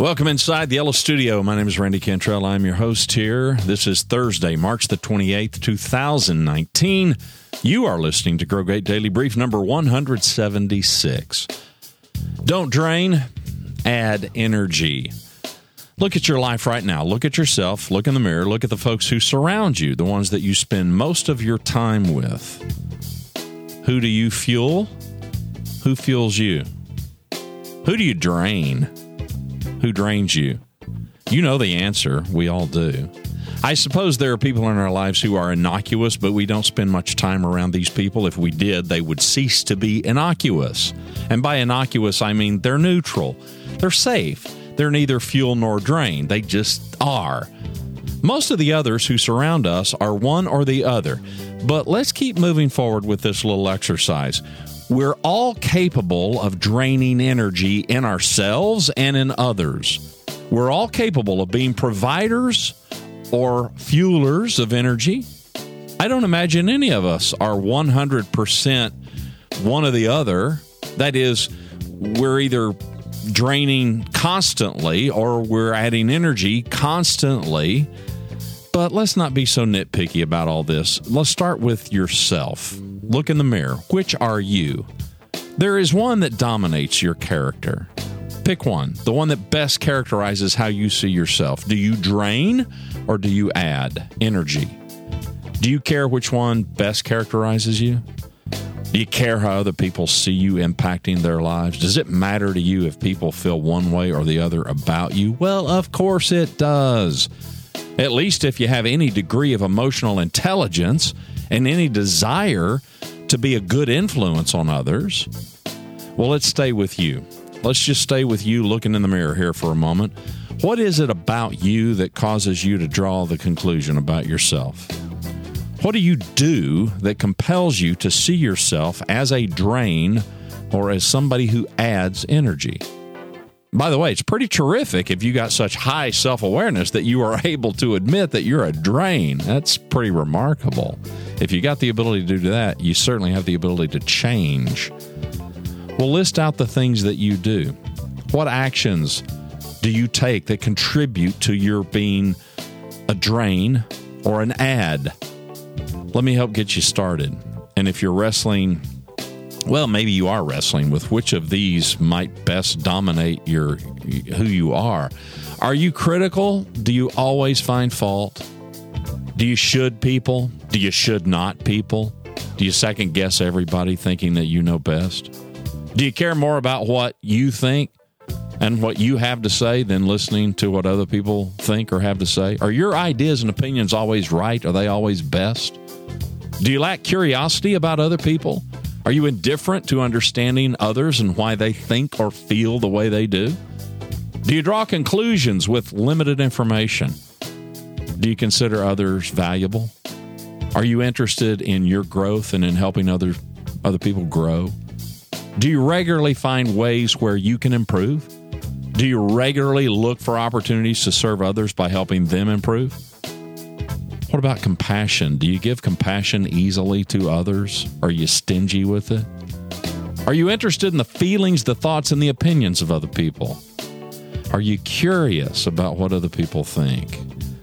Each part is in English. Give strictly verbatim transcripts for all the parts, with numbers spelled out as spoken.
Welcome inside the Yellow Studio. My name is Randy Cantrell. I'm your host here. This is Thursday, March the twenty-eighth, two thousand nineteen. You are listening to Grow Great Daily Brief number one hundred seventy-six. Don't drain, add energy. Look at your life right now. Look at yourself. Look in the mirror. Look at the folks who surround you, the ones that you spend most of your time with. Who do you fuel? Who fuels you? Who do you drain? Who drains you? You know the answer. We all do. I suppose there are people in our lives who are innocuous, but we don't spend much time around these people. If we did, they would cease to be innocuous. And by innocuous, I mean they're neutral. They're safe. They're neither fuel nor drain. They just are. Most of the others who surround us are one or the other. But let's keep moving forward with this little exercise. We're all capable of draining energy in ourselves and in others. We're all capable of being providers or fuelers of energy. I don't imagine any of us are one hundred percent one or the other. That is, we're either draining constantly or we're adding energy constantly. But let's not be so nitpicky about all this. Let's start with yourself. Look in the mirror. Which are you? There is one that dominates your character. Pick one, the one that best characterizes how you see yourself. Do you drain or do you add energy? Do you care which one best characterizes you? Do you care how other people see you impacting their lives? Does it matter to you if people feel one way or the other about you? Well, of course it does. At least if you have any degree of emotional intelligence and any desire to be a good influence on others. Well, let's stay with you. Let's just stay with you looking in the mirror here for a moment. What is it about you that causes you to draw the conclusion about yourself? What do you do that compels you to see yourself as a drain or as somebody who adds energy? By the way, it's pretty terrific if you got such high self-awareness that you are able to admit that you're a drain. That's pretty remarkable. If you got the ability to do that, you certainly have the ability to change. Well, list out the things that you do. What actions do you take that contribute to your being a drain or an add? Let me help get you started. And if you're wrestling, well, maybe you are wrestling with which of these might best dominate your who you are. Are you critical? Do you always find fault? Do you should people? Do you should not people? Do you second guess everybody thinking that you know best? Do you care more about what you think and what you have to say than listening to what other people think or have to say? Are your ideas and opinions always right? Are they always best? Do you lack curiosity about other people? Are you indifferent to understanding others and why they think or feel the way they do? Do you draw conclusions with limited information? Do you consider others valuable? Are you interested in your growth and in helping other, other people grow? Do you regularly find ways where you can improve? Do you regularly look for opportunities to serve others by helping them improve? What about compassion? Do you give compassion easily to others? Are you stingy with it? Are you interested in the feelings, the thoughts, and the opinions of other people? Are you curious about what other people think?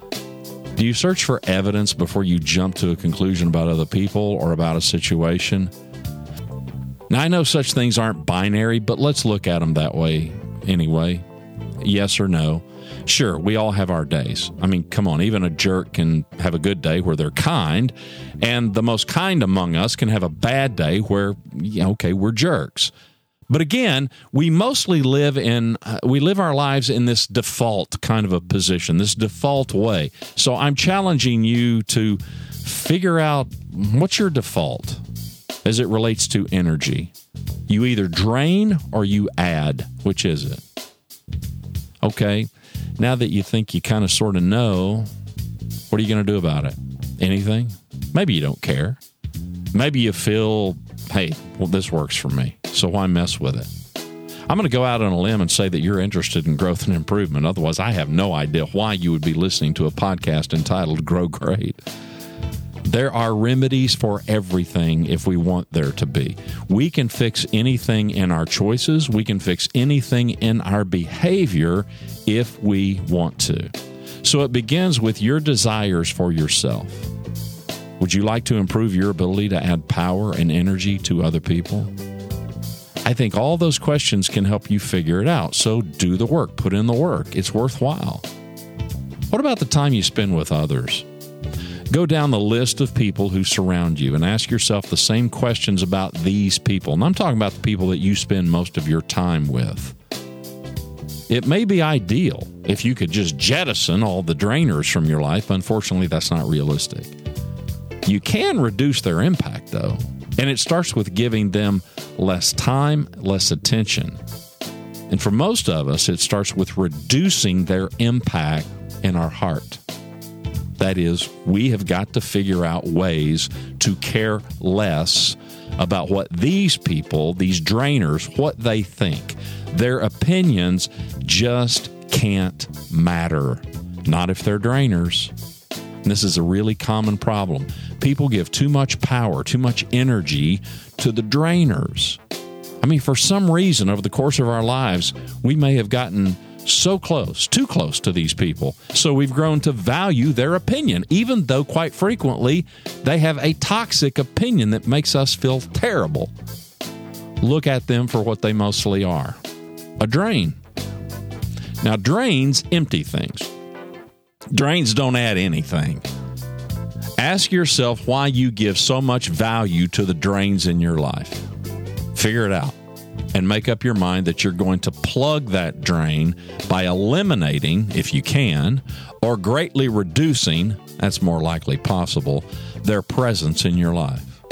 Do you search for evidence before you jump to a conclusion about other people or about a situation? Now, I know such things aren't binary, but let's look at them that way anyway. Yes or no. Sure, we all have our days. I mean, come on, even a jerk can have a good day where they're kind, and the most kind among us can have a bad day where, yeah, okay, we're jerks. But again, we mostly live in, uh, we live our lives in this default kind of a position, this default way. So I'm challenging you to figure out what's your default as it relates to energy. You either drain or you add. Which is it? Okay. Now that you think you kind of sort of know, what are you going to do about it? Anything? Maybe you don't care. Maybe you feel, hey, well, this works for me, so why mess with it? I'm going to go out on a limb and say that you're interested in growth and improvement. Otherwise, I have no idea why you would be listening to a podcast entitled Grow Great. There are remedies for everything if we want there to be. We can fix anything in our choices. We can fix anything in our behavior if we want to. So it begins with your desires for yourself. Would you like to improve your ability to add power and energy to other people? I think all those questions can help you figure it out. So do the work. Put in the work. It's worthwhile. What about the time you spend with others? Go down the list of people who surround you and ask yourself the same questions about these people. And I'm talking about the people that you spend most of your time with. It may be ideal if you could just jettison all the drainers from your life. Unfortunately, that's not realistic. You can reduce their impact, though, and it starts with giving them less time, less attention. And for most of us, it starts with reducing their impact in our heart. That is, we have got to figure out ways to care less about what these people, these drainers, what they think. Their opinions just can't matter. Not if they're drainers. And this is a really common problem. People give too much power, too much energy to the drainers. I mean, for some reason, over the course of our lives, we may have gotten so close, too close to these people. So we've grown to value their opinion, even though quite frequently they have a toxic opinion that makes us feel terrible. Look at them for what they mostly are, a drain. Now, drains empty things. Drains don't add anything. Ask yourself why you give so much value to the drains in your life. Figure it out. And make up your mind that you're going to plug that drain by eliminating, if you can, or greatly reducing, that's more likely possible, their presence in your life.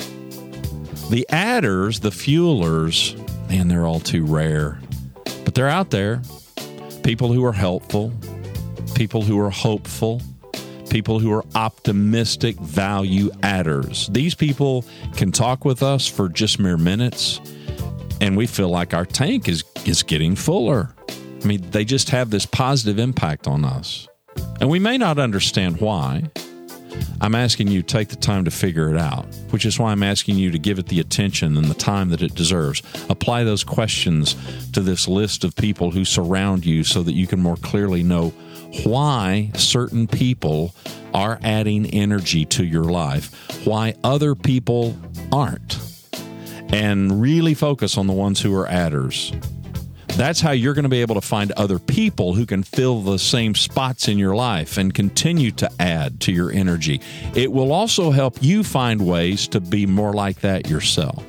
The adders, the fuelers, man, they're all too rare. But they're out there. People who are helpful, people who are hopeful, people who are optimistic value adders. These people can talk with us for just mere minutes, and we feel like our tank is, is getting fuller. I mean, they just have this positive impact on us. And we may not understand why. I'm asking you to take the time to figure it out, which is why I'm asking you to give it the attention and the time that it deserves. Apply those questions to this list of people who surround you so that you can more clearly know why certain people are adding energy to your life, why other people aren't. And really focus on the ones who are adders. That's how you're going to be able to find other people who can fill the same spots in your life and continue to add to your energy. It will also help you find ways to be more like that yourself.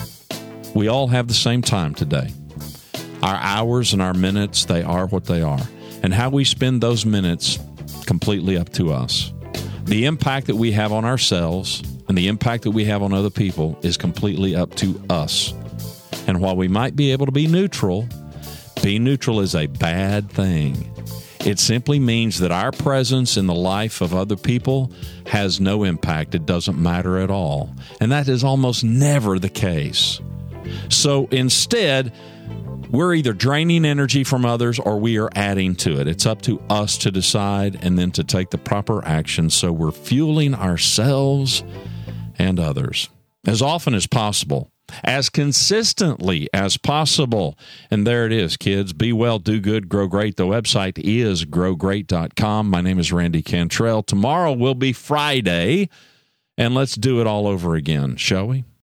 We all have the same time today. Our hours and our minutes, they are what they are. And how we spend those minutes, completely up to us. The impact that we have on ourselves and the impact that we have on other people is completely up to us. And while we might be able to be neutral, being neutral is a bad thing. It simply means that our presence in the life of other people has no impact. It doesn't matter at all. And that is almost never the case. So instead, we're either draining energy from others or we are adding to it. It's up to us to decide and then to take the proper action so we're fueling ourselves and others as often as possible, as consistently as possible. And there it is, kids. Be well, do good, grow great. The website is grow great dot com. My name is Randy Cantrell. Tomorrow will be Friday, and let's do it all over again, shall we?